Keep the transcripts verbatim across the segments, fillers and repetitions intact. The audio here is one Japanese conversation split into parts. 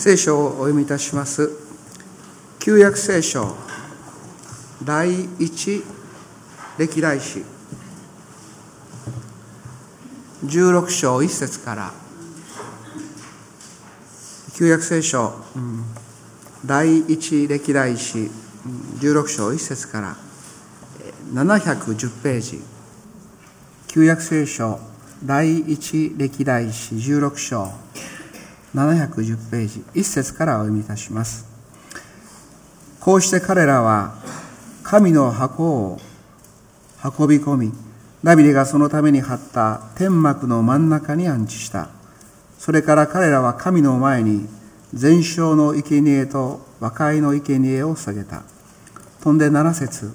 聖書をお読みいたします。旧約聖書第一歴代史じゅうろく章いち節から、旧約聖書、うん、第一歴代史じゅうろく章いち節からななひゃくじゅうページ、旧約聖書第一歴代史じゅうろく章ななひゃくじゅうページいち節からお読みいたします。こうして彼らは神の箱を運び込み、ダビデがそのために張った天幕の真ん中に安置した。それから彼らは神の前に全焼の生贄と和解の生贄を捧げた。飛んでなな節。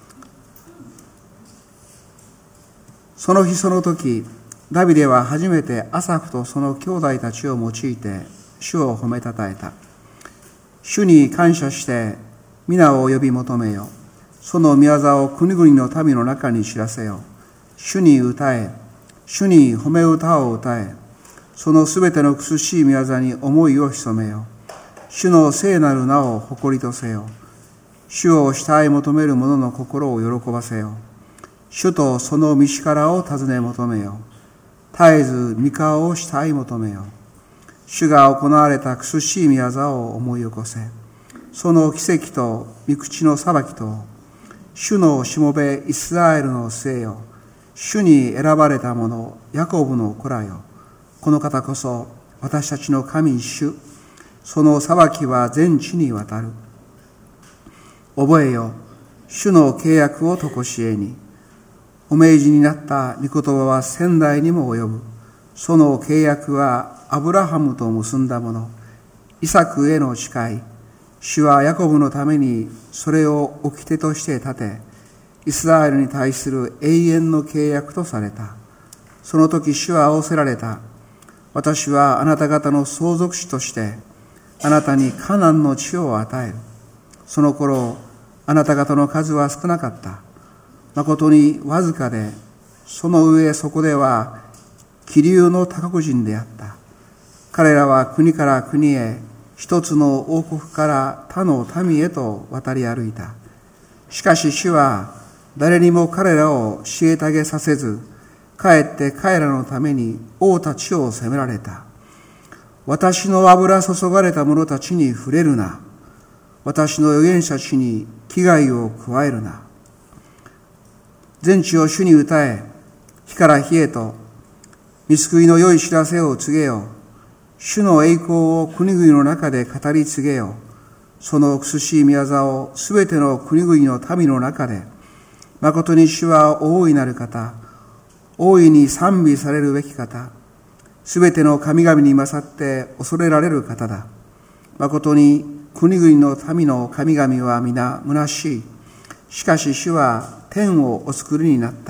その日その時、ダビデは初めてアサフとその兄弟たちを用いて主を褒めたたえた。主に感謝して皆を呼び求めよ。その御業を国々の民の中に知らせよ。主に歌え、主に褒め歌を歌え。そのすべての苦しい御業に思いを潜めよ。主の聖なる名を誇りとせよ。主を慕い求める者の心を喜ばせよ。主とその道からを尋ね求めよ。絶えず御顔を慕い求めよ。主が行われた苦しい御業を思い起こせ。その奇跡と御口の裁きと、主のしもべイスラエルの末よ。主に選ばれた者、ヤコブの子らよ。この方こそ私たちの神主。その裁きは全地にわたる。覚えよ。主の契約を常しえに。お命じになった御言葉は千代にも及ぶ。その契約はアブラハムと結んだもの。イサクへの誓い。主はヤコブのためにそれを掟として立て、イスラエルに対する永遠の契約とされた。その時主は仰せられた。私はあなた方の相続地として、あなたにカナンの地を与える。その頃、あなた方の数は少なかった。誠にわずかで、その上そこでは気流の他国人であった。彼らは国から国へ、一つの王国から他の民へと渡り歩いた。しかし主は誰にも彼らを虐げさせず、かえって彼らのために王たちを責められた。私の油注がれた者たちに触れるな。私の預言者たちに危害を加えるな。全地を主に歌え、火から火へと、御救いの良い知らせを告げよ。主の栄光を国々の中で語り継げよ。その苦しい御業をすべての国々の民の中で、誠に主は大いなる方、大いに賛美されるべき方、すべての神々に勝って恐れられる方だ。誠に国々の民の神々は皆虚しい。しかし主は天をお作りになった。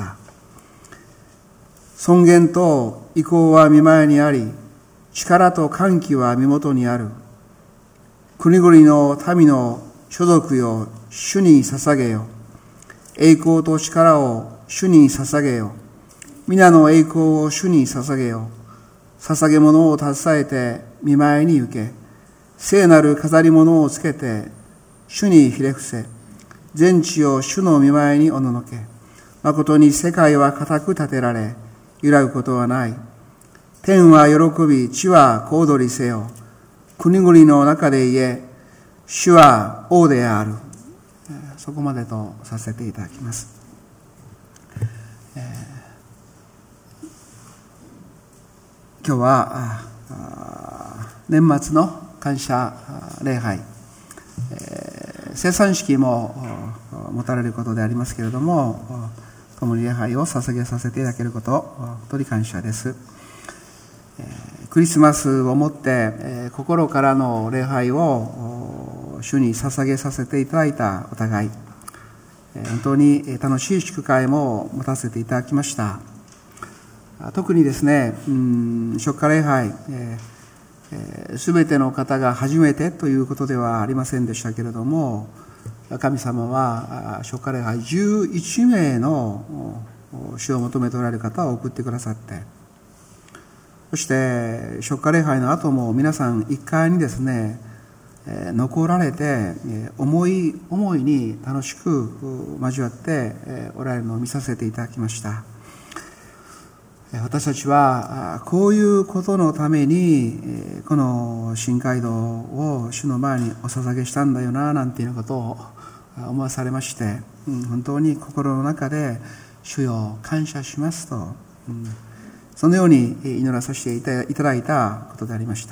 尊厳と意向は御前にあり、力と歓喜は身元にある。国々の民の所属よ、主に捧げよ。栄光と力を主に捧げよ。皆の栄光を主に捧げよ。捧げ物を携えて御前に行け。聖なる飾り物をつけて主にひれ伏せ。全地を主の御前におののけ。誠に世界は固く立てられ、揺らぐことはない。天は喜び、地は小躍りせよ。国々の中で言え、主は王である。そこまでとさせていただきます。えー、今日は年末の感謝礼拝、えー、生産式も持たれることでありますけれども、共に礼拝を捧げさせていただけることを本当に感謝です。クリスマスをもって心からの礼拝を主に捧げさせていただいたお互い、本当に楽しい祝会も持たせていただきました。特にですね、初夏礼拝、すべての方が初めてということではありませんでしたけれども、神様は初夏礼拝じゅういちめいの主を求めておられる方を送ってくださって、 そして贖火礼拝の後も皆さんいっかいにですね、えー、残られて、えー、思い思いに楽しく交わって、えー、おられるのを見させていただきました。私たちはこういうことのためにこの新街道を主の前にお捧げしたんだよななんていうことを思わされまして、本当に心の中で主よ感謝しますと、そのように祈らさせていただいたことでありました。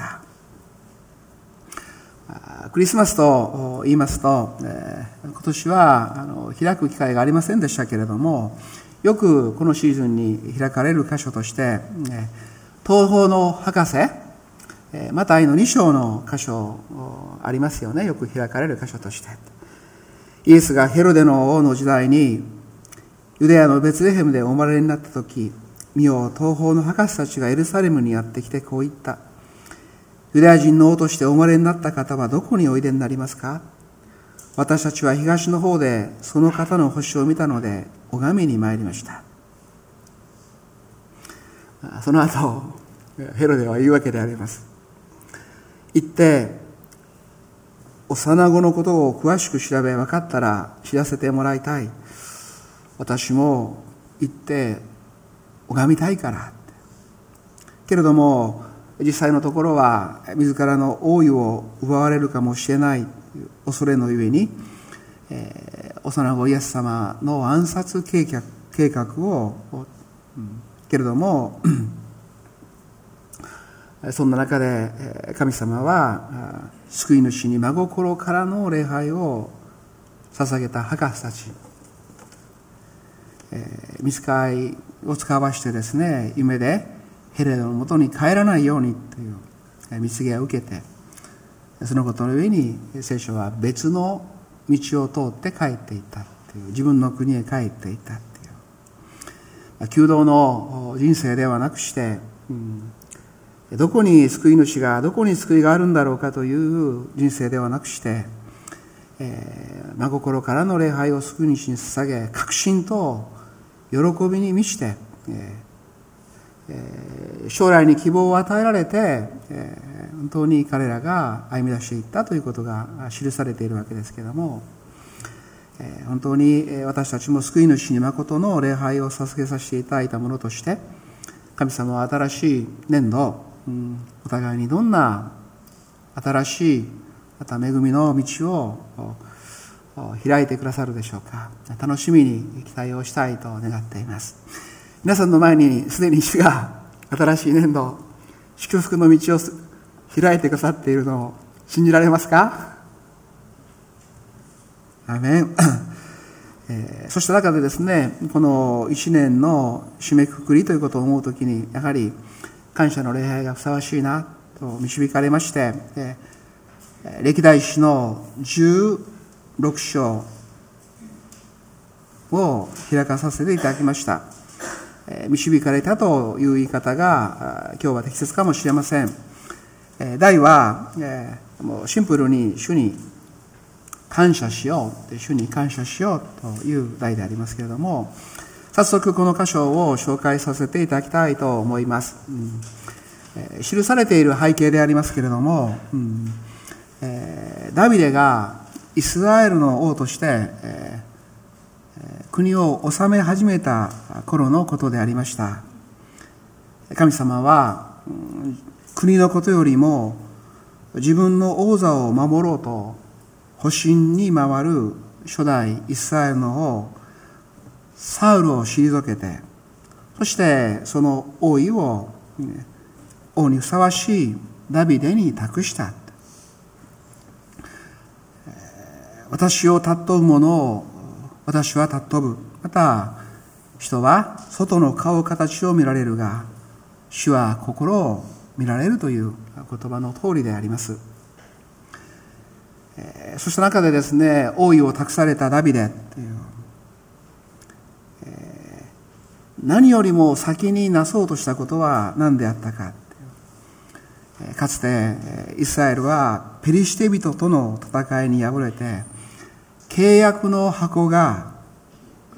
クリスマスと言いますと、今年は開く機会がありませんでしたけれども、よくこのシーズンに開かれる箇所として、東方の博士、マタイのに章の箇所ありますよね。よく開かれる箇所として。イエスがヘロデの王の時代に、ユダヤのベツレヘムでお生まれになったとき、見よ、東方の博士たちがエルサレムにやってきてこう言った。ユダヤ人の王としてお生まれになった方はどこにおいでになりますか？私たちは東の方でその方の星を見たので拝みに参りました。その後ヘロデは言うわけであります。行って幼子のことを詳しく調べ分かったら知らせてもらいたい。私も行って拝みたいから。けれども実際のところは自らの王位を奪われるかもしれない恐れのゆえに、えー、幼子イエス様の暗殺計画、計画を、うん、けれどもそんな中で神様は救い主に真心からの礼拝を捧げた博士たち、えー、御使いを使わしてですね、夢でヘロデのもとに帰らないようにという蜜告を受けて、そのことの上に聖書は別の道を通って帰っていったという、自分の国へ帰っていったという、求道の人生ではなくして、うん、どこに救い主が、どこに救いがあるんだろうかという人生ではなくして、えー、真心からの礼拝を救い主に捧げ、確信と喜びに満ちて、えー将来に希望を与えられて、本当に彼らが歩み出していったということが記されているわけですけれども、本当に私たちも救い主に誠の礼拝を捧げさせていただいたものとして、神様は新しい年度、お互いにどんな新しいまた恵みの道を開いてくださるでしょうか。楽しみに期待をしたいと願っています。皆さんの前にすでに主が新しい年度、祝福の道を開いてくださっているのを信じられますか？アーメン。えー、そうした中でですね、この一年の締めくくりということを思うときに、やはり感謝の礼拝がふさわしいなと導かれまして、えー、歴代史のじゅうろく章を開かさせていただきました。導かれたという言い方が今日は適切かもしれません。題はもうシンプルに主に感謝しよう、主に感謝しようという題でありますけれども、早速この箇所を紹介させていただきたいと思います。うん、記されている背景でありますけれども、うんえー、ダビデがイスラエルの王として、えー国を治め始めた頃のことでありました。神様は国のことよりも自分の王座を守ろうと保身に回る初代イスラエルの王サウルを退けて、そしてその王位を王にふさわしいダビデに託した。私を尊ぶ者を私は尊ぶ。また、人は外の顔形を見られるが、主は心を見られるという言葉の通りであります。えー、そうした中でですね、王位を託されたダビデという、えー、何よりも先になそうとしたことは何であったか。えー、かつてイスラエルはペリシテ人との戦いに敗れて、契約の箱が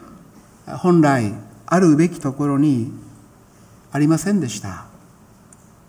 本来あるべきところにありませんでした。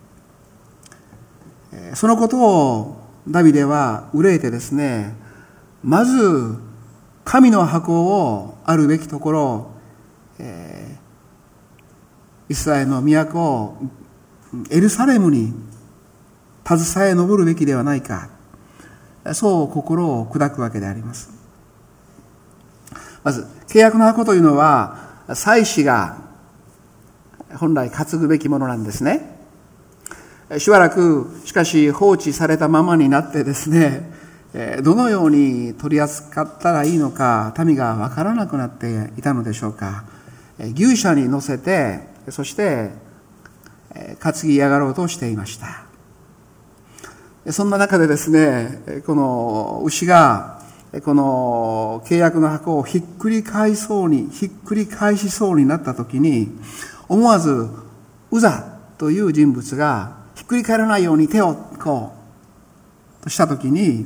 そのことをダビデは憂いてですね、まず神の箱をあるべきところ、えー、イスラエルの都をエルサレムに携え上るべきではないか、そう心を砕くわけであります。まず契約の箱というのは祭司が本来担ぐべきものなんですね。しばらくしかし放置されたままになってですね、どのように取り扱ったらいいのか民が分からなくなっていたのでしょうか。牛車に乗せて、そして担ぎ上がろうとしていました。そんな中でですね、この牛がこの契約の箱をひっくり返そうにひっくり返しそうになった時に、思わずウザという人物がひっくり返らないように手をこうとした時に、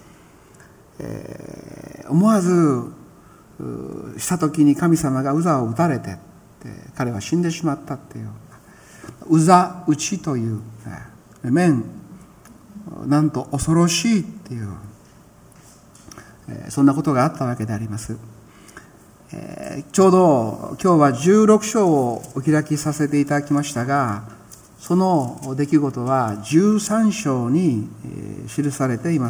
えー、思わずした時に神様がウザを撃たれて彼は死んでしまったっていう、ウザ打ちという面、なんと恐ろしいっていう、そんなことがあったわけであります。ちょうど今日はじゅうろく章をお開きさせていただきましたが、その出来事はじゅうさん章に記されています。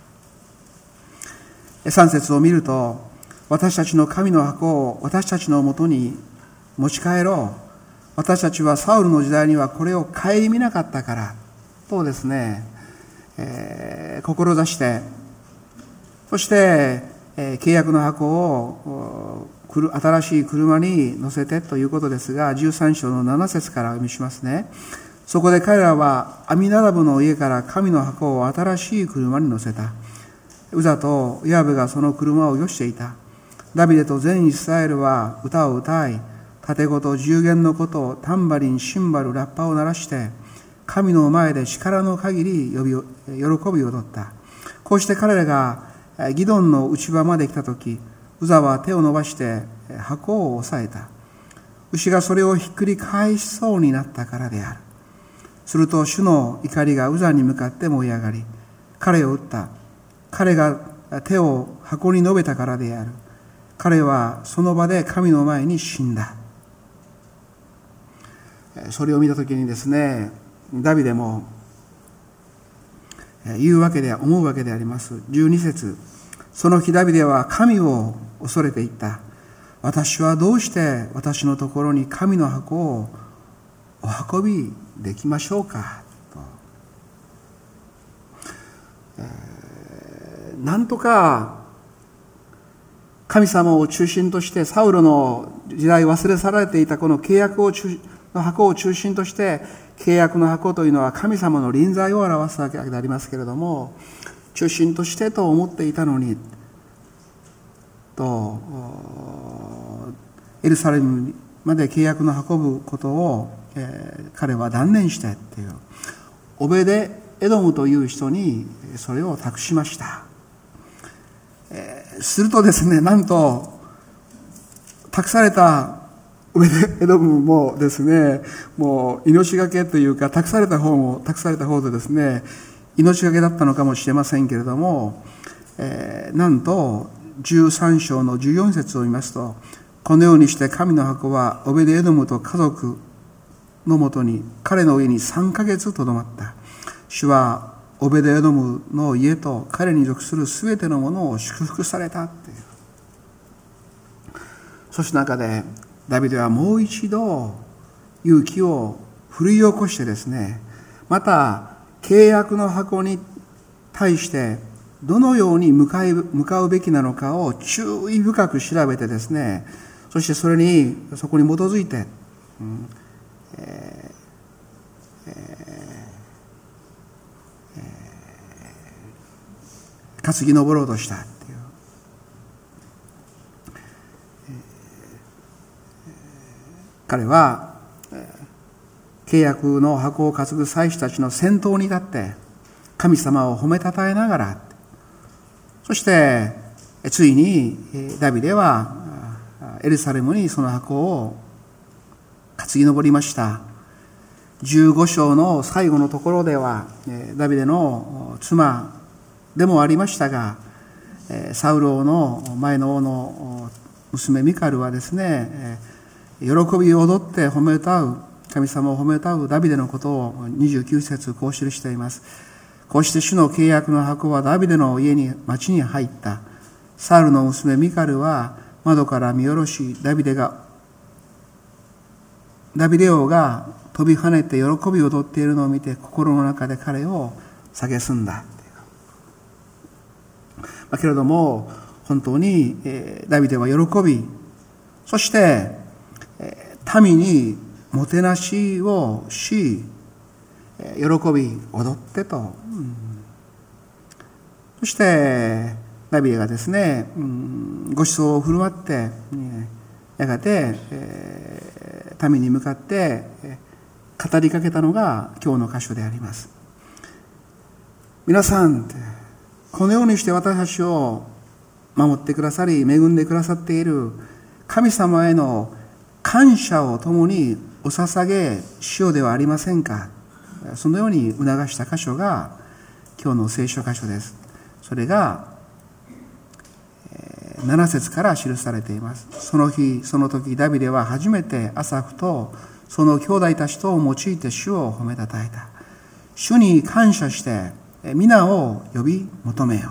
さん節を見ると、私たちの神の箱を私たちのもとに持ち帰ろう。私たちはサウルの時代にはこれを顧みなかったからとですね、えー、志して、そして、えー、契約の箱を新しい車に乗せてということですが、じゅうさん章のなな節からお読みしますね。そこで彼らはアミナダブの家から神の箱を新しい車に乗せた。ウザとヨアブがその車をよしていた。ダビデと全イスラエルは歌を歌い、盾琴、十弦のこと、タンバリン、シンバル、ラッパを鳴らして、神の前で力の限り呼び喜び踊った。こうして彼らがギドンの内場まで来たとき、ウザは手を伸ばして箱を押さえた。牛がそれをひっくり返しそうになったからである。すると主の怒りがウザに向かって燃え上がり、彼を撃った。彼が手を箱に述べたからである。彼はその場で神の前に死んだ。それを見たときにですね、ダビデも言うわけで思うわけであります。じゅうに節、その日ダビデは神を恐れていった。私はどうして私のところに神の箱をお運びできましょうかと、えー、なんとか神様を中心としてサウロの時代忘れ去られていたこの契約を中の箱を中心として、契約の箱というのは神様の臨在を表すわけでありますけれども、中心としてと思っていたのにとエルサレムまで契約の運ぶことを、えー、彼は断念してっていう、オベデエドムという人にそれを託しました。えー、するとですね、なんと託されたオベデエドムもですね、もう命がけというか、託された方も託された方でですね、命がけだったのかもしれませんけれども、えー、なんとじゅうさん章のじゅうよん節を見ますと、このようにして神の箱はオベデエドムと家族のもとに、彼の家にさんかげつとどまった。主はオベデエドムの家と彼に属するすべてのものを祝福されたっていう。そして中でダビデはもう一度勇気を奮い起こしてですね、また契約の箱に対してどのように向かい向かうべきなのかを注意深く調べてですね、そしてそれにそこに基づいて、うんえーえーえー、担ぎ登ろうとしたっていう、えー、彼は契約の箱を担ぐ祭司たちの先頭に立って神様を褒めたたえながら、そしてついにダビデはエルサレムにその箱を担ぎ登りました。 じゅうご章の最後のところでは、ダビデの妻でもありましたが、サウル王の前の王の娘ミカルはですね、喜びを踊って褒め歌う、神様を褒め歌うダビデのことをにじゅうきゅう節こう記しています。こうして主の契約の箱はダビデの家に町に入った。サウルの娘ミカルは窓から見下ろし、ダビデがダビデ王が飛び跳ねて喜びを踊っているのを見て、心の中で彼を蔑んだ。だけれども本当にダビデは喜び、そして民にもてなしをし、喜び踊ってと、うん、そしてダビデがですね、うん、ご馳走を振る舞って、やがて、えー、民に向かって語りかけたのが今日の箇所であります。皆さん、このようにして私たちを守ってくださり、恵んでくださっている神様への感謝を共にお捧げしようではありませんか。そのように促した箇所が今日の聖書箇所です。それがなな節から記されています。その日その時ダビデは初めてアサフとその兄弟たちとを用いて主を褒めたたえた。主に感謝して皆を呼び求めよ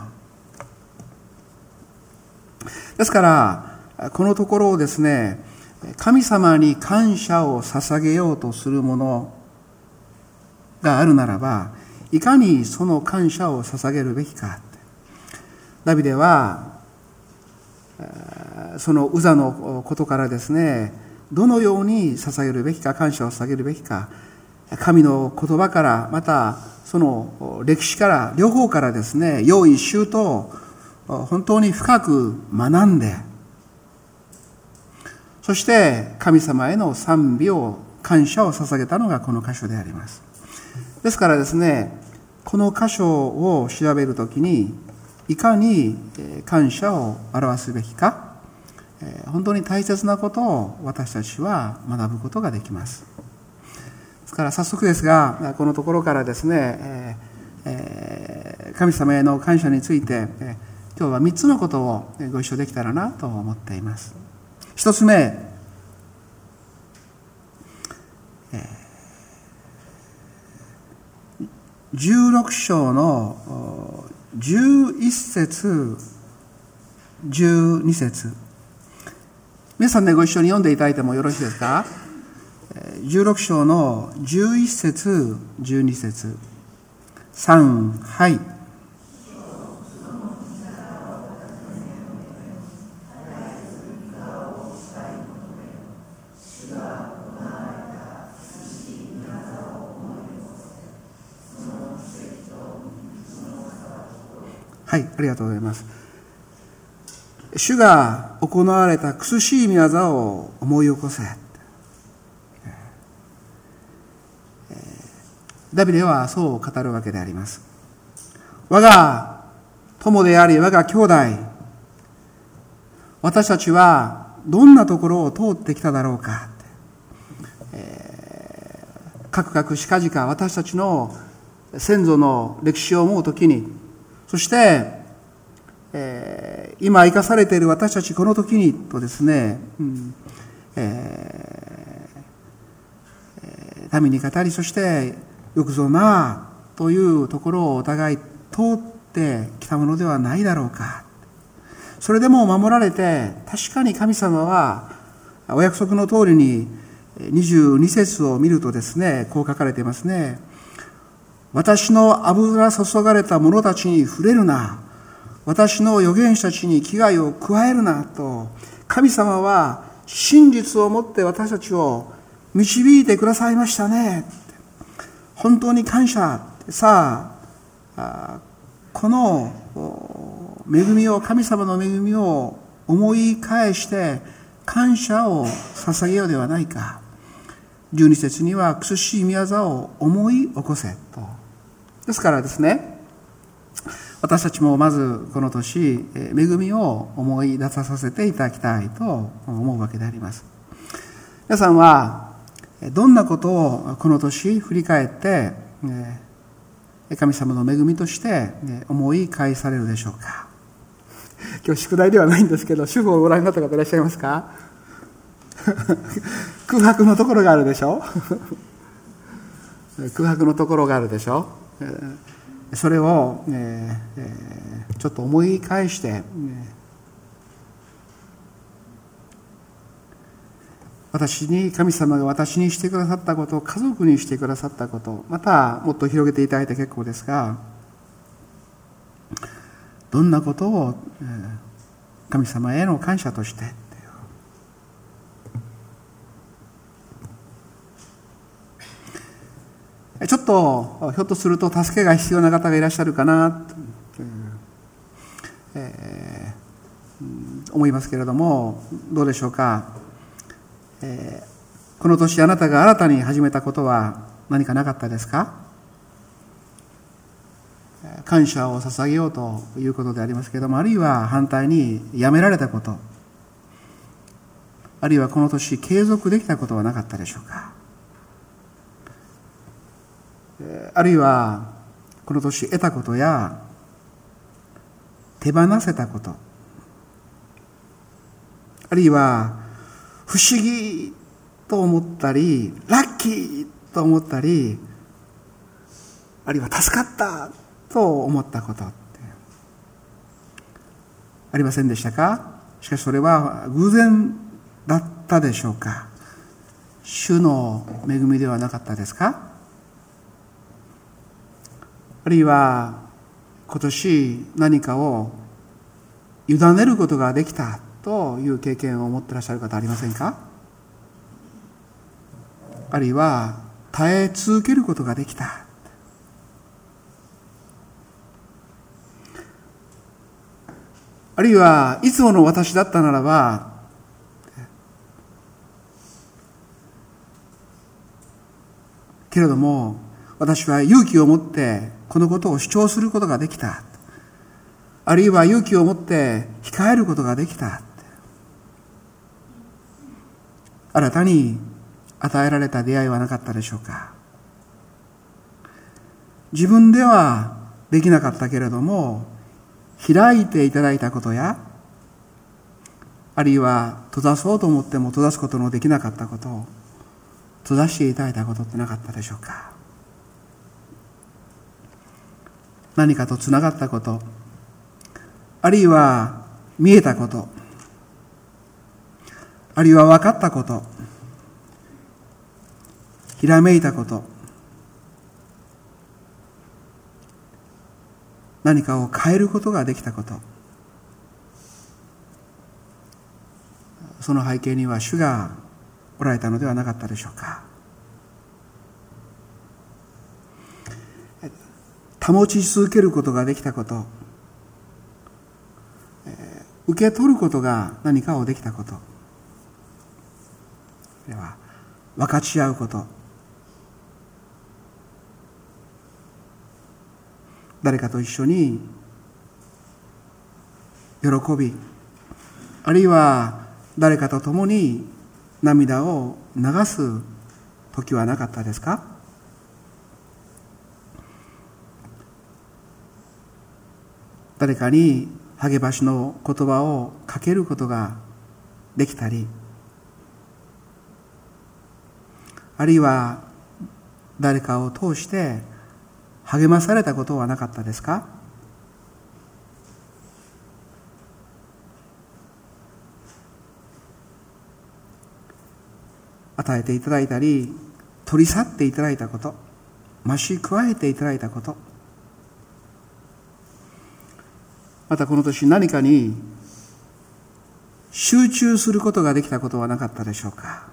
う。ですからこのところをですね、神様に感謝を捧げようとするものがあるならば、いかにその感謝を捧げるべきか。ダビデはそのウザのことからですね、どのように捧げるべきか、感謝を捧げるべきか、神の言葉から、またその歴史から、両方からですね、用意周到本当に深く学んで、そして神様への賛美を、感謝を捧げたのがこの箇所であります。ですからですね、この箇所を調べるときにいかに感謝を表すべきか、本当に大切なことを私たちは学ぶことができます。ですから早速ですが、このところからですね、神様への感謝について今日はみっつのことをご一緒できたらなと思っています。一つ目、じゅうろく章のじゅういち節、じゅうに節、皆さんでご一緒に読んでいただいてもよろしいですか。じゅうろく章のじゅういち節、じゅうに節、さん、はい。はい、ありがとうございます。主が行われた苦しい御業を思い起こせ。ダビデはそう語るわけであります。我が友であり、我が兄弟、私たちはどんなところを通ってきただろうか。えー、かくかくしかじか私たちの先祖の歴史を思うときに、そして、えー、今生かされている私たちこの時にとですね、うんえー、民に語り、そしてよくぞなあというところをお互い通ってきたものではないだろうか。それでも守られて、確かに神様はお約束の通りににじゅうに節を見るとですね、こう書かれていますね。私の油注がれた者たちに触れるな。私の預言者たちに危害を加えるなと、神様は真実をもって私たちを導いてくださいましたね。本当に感謝。さあ、この恵みを、神様の恵みを思い返して感謝を捧げようではないか。じゅうに節には苦しい御業を思い起こせと。ですからですね、私たちもまずこの年、恵みを思い出させていただきたいと思うわけであります。皆さんはどんなことをこの年振り返って神様の恵みとして思い返されるでしょうか。今日宿題ではないんですけど、主婦をご覧になった方いらっしゃいますか？空白のところがあるでしょ。空白のところがあるでしょ。それを、えー、ちょっと思い返して、私に神様が私にしてくださったこと、家族にしてくださったこと、またもっと広げていただいて結構ですが、どんなことを神様への感謝としてちょっとひょっとすると助けが必要な方がいらっしゃるかなと、えー、思いますけれども、どうでしょうか。えー、この年あなたが新たに始めたことは何かなかったですか？感謝を捧げようということでありますけれども、あるいは反対にやめられたこと、あるいはこの年継続できたことはなかったでしょうか。あるいはこの年得たことや手放せたこと、あるいは不思議と思ったりラッキーと思ったり、あるいは助かったと思ったことってありませんでしたか？しかしそれは偶然だったでしょうか？主の恵みではなかったですか？あるいは今年何かを委ねることができたという経験を持っていらっしゃる方ありませんか？あるいは耐え続けることができた、あるいはいつもの私だったならばけれども私は勇気を持ってこのことを主張することができた、あるいは勇気を持って控えることができた、新たに与えられた出会いはなかったでしょうか。自分ではできなかったけれども開いていただいたことや、あるいは閉ざそうと思っても閉ざすことのできなかったことを閉ざしていただいたことってなかったでしょうか。何かとつながったこと、あるいは見えたこと、あるいは分かったこと、ひらめいたこと、何かを変えることができたこと、その背景には主がおられたのではなかったでしょうか。保ち続けることができたこと、受け取ることが何かをできたこと、では分かち合うこと、誰かと一緒に喜び、あるいは誰かと共に涙を流す時はなかったですか？誰かに励ましの言葉をかけることができたり、あるいは誰かを通して励まされたことはなかったですか？与えていただいたり、取り去っていただいたこと、増し加えていただいたこと、またこの年何かに集中することができたことはなかったでしょうか？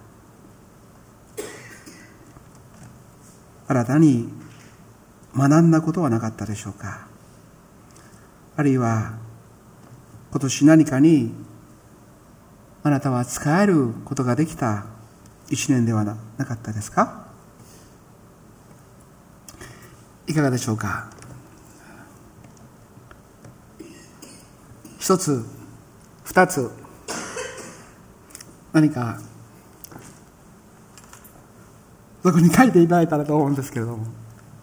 新たに学んだことはなかったでしょうか？あるいは今年何かにあなたは使えることができた一年ではなかったですか？いかがでしょうか？一つ、二つ、何かそこに書いていただいたらと思うんですけれども、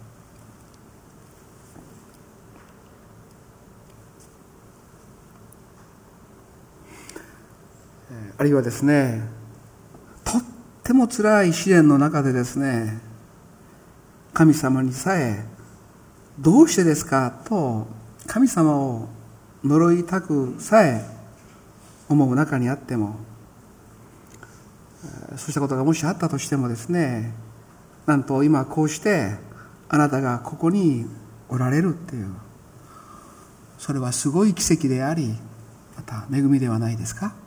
あるいはですね、とっても辛い試練の中でですね、神様にさえどうしてですかと神様を呪いたくさえ思う中にあっても、そうしたことがもしあったとしてもですね、なんと今こうしてあなたがここにおられるっていう、それはすごい奇跡であり、また恵みではないですか。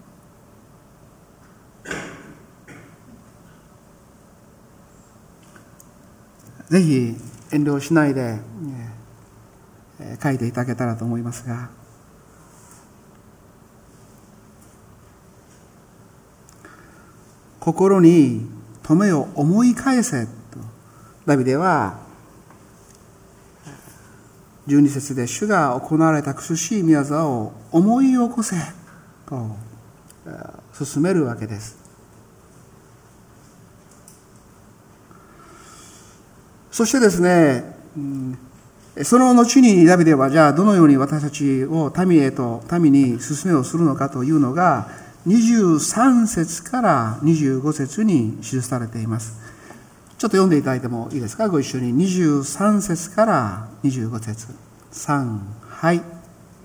ぜひ遠慮しないで書いていただけたらと思いますが、心に留めを思い返せとダビデはじゅうに節で、主が行われた苦しい御業を思い起こせと進めるわけです。そしてですね、その後にダビデはじゃあどのように私たちを民へと民に進めをするのかというのがにじゅうさん節からにじゅうご節に記されています。ちょっと読んでいただいてもいいですか。ご一緒ににじゅうさん節からにじゅうご節。さん、はい。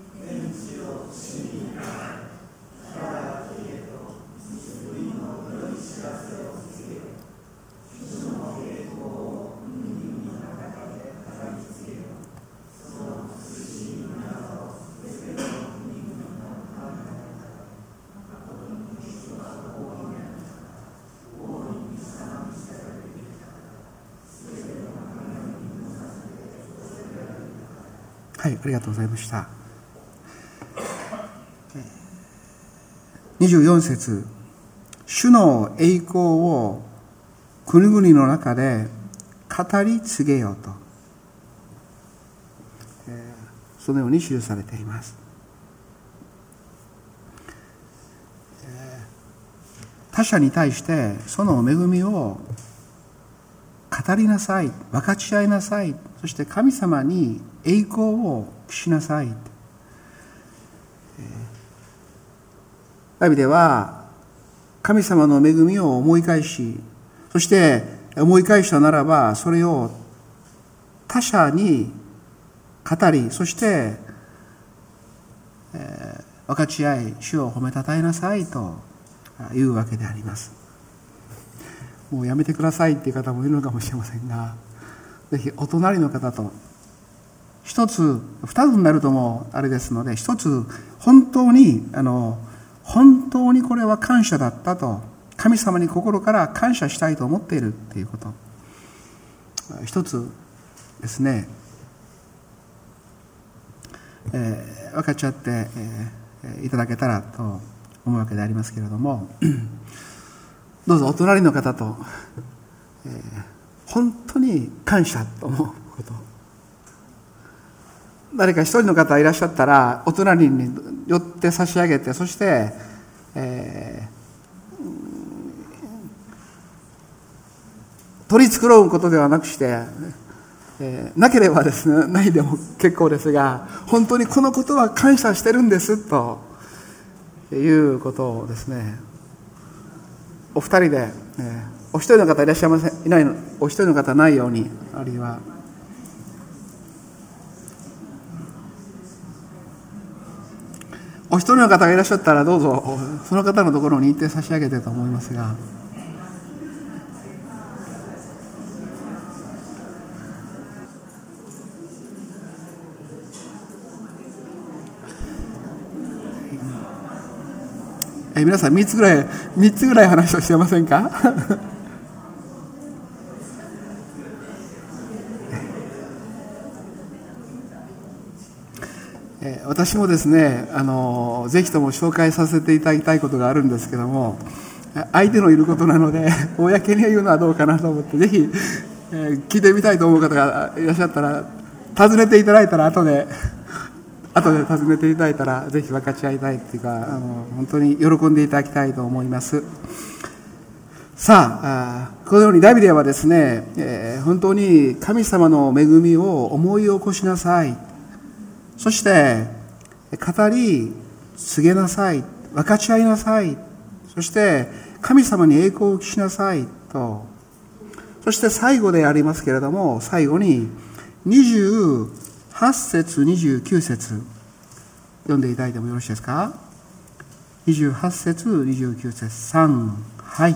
はい、ありがとうございました。にじゅうよん節、主の栄光を国々の中で語り継げようと、そのように記されています。他者に対してその恵みを語りなさい、分かち合いなさい、そして神様に栄光をしなさい。ダビデは神様の恵みを思い返し、そして思い返したならばそれを他者に語り、そして、えー、分かち合い、主を褒めたたえなさいというわけであります。もうやめてくださいっていう方もいるのかもしれませんが、ぜひお隣の方と一つ二つになるともあれですので、一つ本当にあの本当にこれは感謝だったと、神様に心から感謝したいと思っているっていうこと、一つですね、えー、分かち合って、えー、いただけたらと思うわけでありますけれども、どうぞお隣の方と、えー、本当に感謝と思うこと、誰か一人の方いらっしゃったらお隣に寄って差し上げて、そして、えー、取り繕うことではなくして、えー、なければですね、ないでも結構ですが、本当にこのことは感謝してるんですということをですね、お二人で、えー、お一人の方いらっしゃいません、いないの、お一人の方ないように、あるいはお一人の方がいらっしゃったらどうぞその方のところに行って差し上げてと思いますが、え皆さんみっつぐらいみっつぐらい話をしてませんか？私もですね、あのぜひとも紹介させていただきたいことがあるんですけども、相手のいることなので公に言うのはどうかなと思って、ぜひ、えー、聞いてみたいと思う方がいらっしゃったら、訪ねていただいたら後で後で訪ねていただいたらぜひ分かち合いたいっていうか、あの本当に喜んでいただきたいと思います。 さあ、このようにダビデはですね、えー、本当に神様の恵みを思い起こしなさい。そして、語り告げなさい。分かち合いなさい。そして、神様に栄光を期しなさい。と。そして最後でありますけれども、最後ににじゅうはち節、にじゅうきゅう節、読んでいただいてもよろしいですか？にじゅうはち節、にじゅうきゅう節、さん、はい。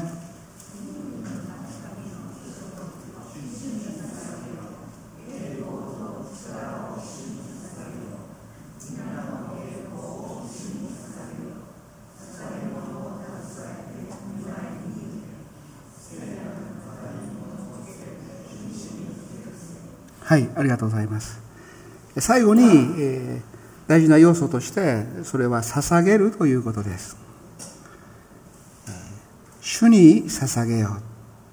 はい、ありがとうございます。最後に、えー、大事な要素として、それは捧げるということです。主に捧げよう。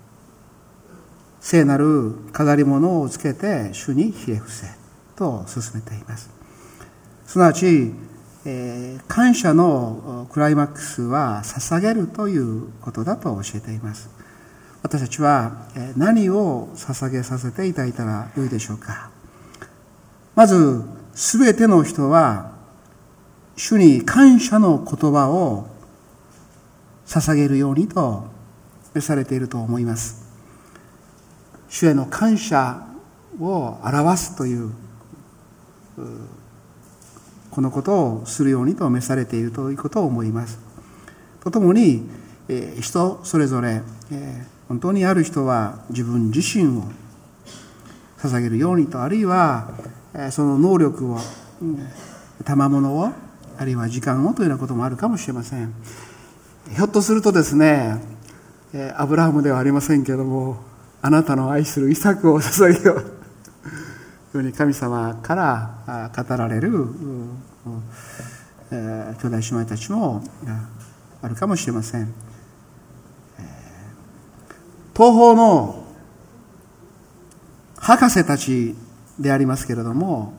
聖なる飾り物をつけて主にひれ伏せと進めています。すなわち、えー、感謝のクライマックスは捧げるということだと教えています。私たちは何を捧げさせていただいたらよいでしょうか。まず、すべての人は、主に感謝の言葉を捧げるようにと召されていると思います。主への感謝を表すという、このことをするようにと召されているということを思います。とともに、人それぞれ、本当にある人は自分自身を捧げるようにと、あるいはその能力を、賜物を、あるいは時間をというようなこともあるかもしれません。ひょっとするとですね、アブラハムではありませんけれども、あなたの愛するイサクを捧げようというふうに神様から語られる兄弟姉妹たちもあるかもしれません。東方の博士たちでありますけれども、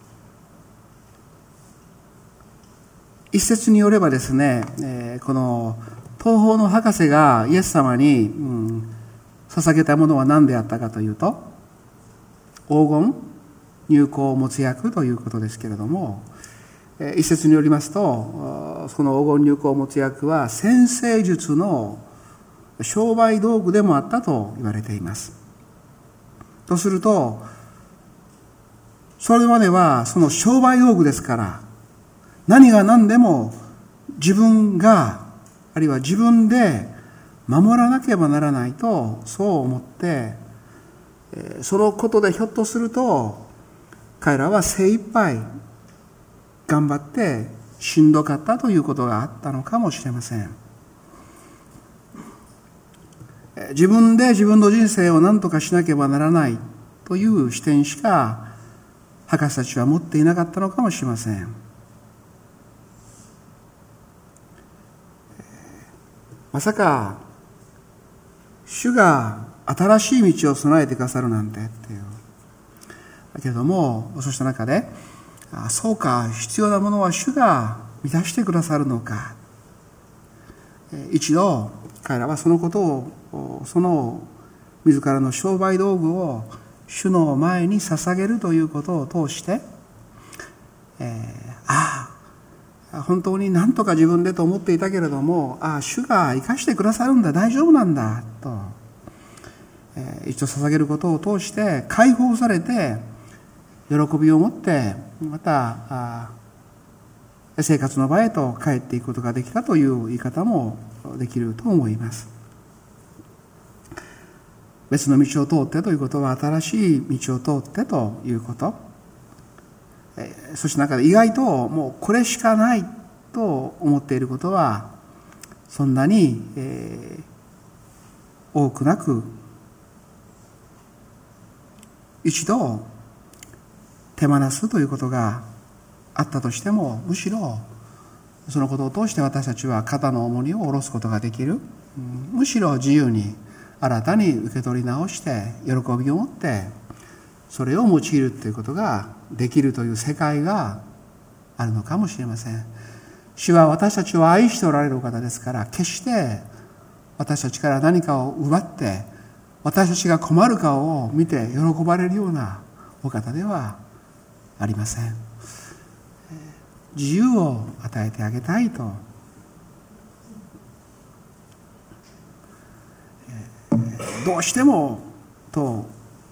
一説によればですね、この東方の博士がイエス様に、うん、捧げたものは何であったかというと、黄金、乳香、没薬ということですけれども、一説によりますと、その黄金、乳香、没薬は占星術の商売道具でもあったと言われています。とすると、それまではその商売道具ですから、何が何でも自分が、あるいは自分で守らなければならないと、そう思って、そのことでひょっとすると、彼らは精一杯頑張ってしんどかったということがあったのかもしれません。自分で自分の人生を何とかしなければならないという視点しか博士たちは持っていなかったのかもしれません。まさか主が新しい道を備えてくださるなんてっていう。だけれども、そうした中で、あ、そうか、必要なものは主が満たしてくださるのか。一度彼らはそのことを、その自らの商売道具を主の前に捧げるということを通して、えー、ああ本当に何とか自分でと思っていたけれども、ああ主が生かしてくださるんだ、大丈夫なんだと、えー、一度捧げることを通して解放されて喜びを持ってまたあ生活の場へと帰っていくことができたという言い方もできると思います。別の道を通ってということは新しい道を通ってということ。そして中で意外ともうこれしかないと思っていることはそんなに、えー、多くなく、一度手放すということがあったとしても、むしろそのことを通して私たちは肩の重荷を下ろすことができる、むしろ自由に新たに受け取り直して喜びを持ってそれを用いるということができるという世界があるのかもしれません。主は私たちを愛しておられるお方ですから、決して私たちから何かを奪って私たちが困る顔を見て喜ばれるようなお方ではありません。自由を与えてあげたいと、どうしてもと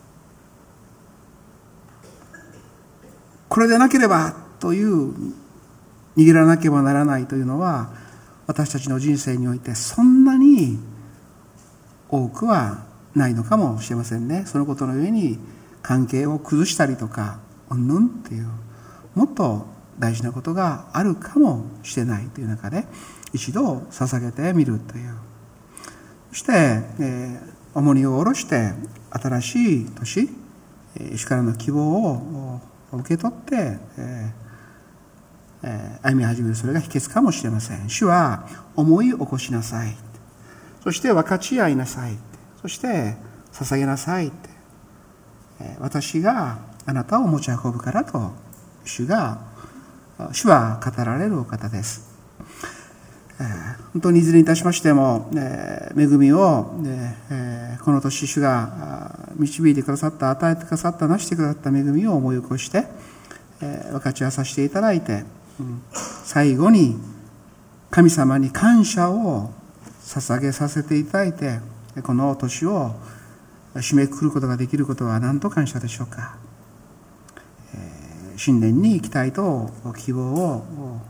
これでなければという握らなければならないというのは私たちの人生においてそんなに多くはないのかもしれませんね。そのことの上に関係を崩したりとかうんぬんっていうもっと大事なことがあるかもしれないという中で一度捧げてみるという、そして、えー、重荷を下ろして新しい年、主からの希望を受け取って、えーえー、歩み始める、それが秘訣かもしれません。主は思い起こしなさい、そして分かち合いなさい、そして捧げなさいって、えー、私があなたを持ち運ぶからと主が主は語られるお方です。えー、本当にいずれにいたしましても、えー、恵みを、えー、この年主が導いてくださった、与えてくださった、なしてくださった恵みを思い起こして、えー、分かち合わさせていただいて、うん、最後に神様に感謝を捧げさせていただいて、この年を締めくくることができることは何と感謝でしょうか。えー、新年に期待と希望を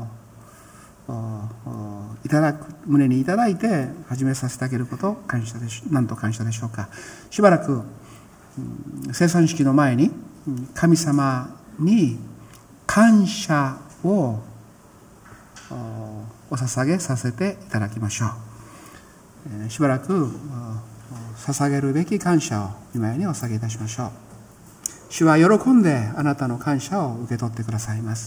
いただく、胸にいただいて始めさせてあげることを感謝でし、何と感謝でしょうか。しばらく、うん、生産式の前に神様に感謝をお捧げさせていただきましょう。えー、しばらく捧げるべき感謝を今にお捧げいたしましょう。主は喜んであなたの感謝を受け取ってくださいます。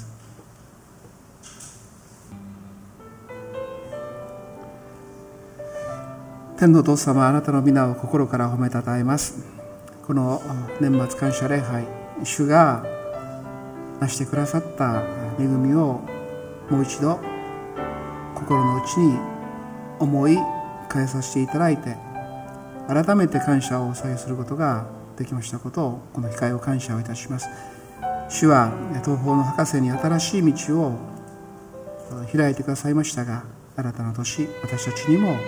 天のお父様、あなたの皆を心から褒めたたえます。この年末感謝礼拝、主がなしてくださった恵みをもう一度心の内に思い返させていただいて、改めて感謝をお捧げすることができましたことを、この機会を感謝をいたします。主は東方の博士に新しい道を開いてくださいましたが、新たな年、私たちにも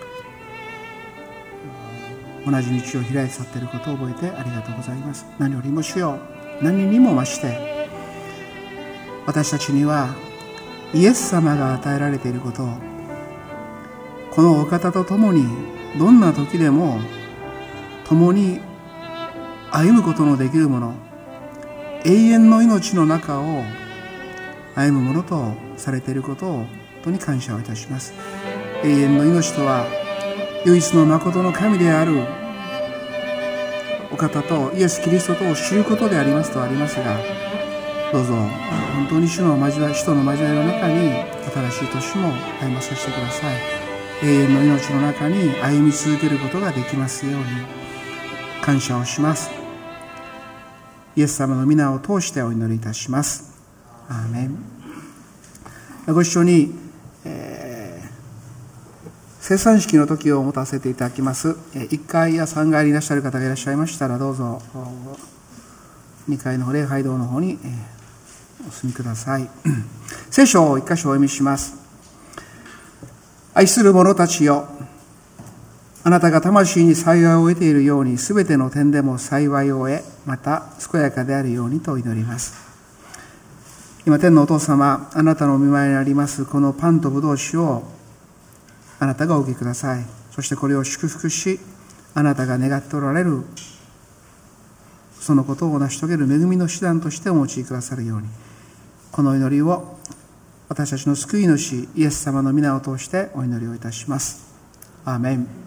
同じ道を開いて去っていることを覚えてありがとうございます。何よりも主よ、何にも増して私たちにはイエス様が与えられていることを、このお方と共にどんな時でも共に歩むことのできるもの、永遠の命の中を歩むものとされていることを本当に感謝をいたします。永遠の命とは唯一の誠の神であるお方とイエス・キリストとを知ることでありますとありますが、どうぞ本当に主の交わり、使徒の交わりの中に新しい年も歩まさせてください。永遠の命の中に歩み続けることができますように感謝をします。イエス様の皆を通してお祈りいたします。アーメン。ご一緒に、えー、生産式の時を持たせていただきます。いっかいやさんがいにいらっしゃる方がいらっしゃいましたら、どうぞにかいの礼拝堂の方にお進みください。聖書を一箇所お読みします。愛する者たちよ、あなたが魂に幸いを得ているように、すべての点でも幸いを得、また健やかであるようにと祈ります。今、天のお父様、あなたのお見舞いにありますこのパンとぶどう酒をあなたがお受けください。そしてこれを祝福し、あなたが願っておられるそのことを成し遂げる恵みの手段としてお持ちくださるように、この祈りを私たちの救い主イエス様の皆を通してお祈りをいたします。アーメン。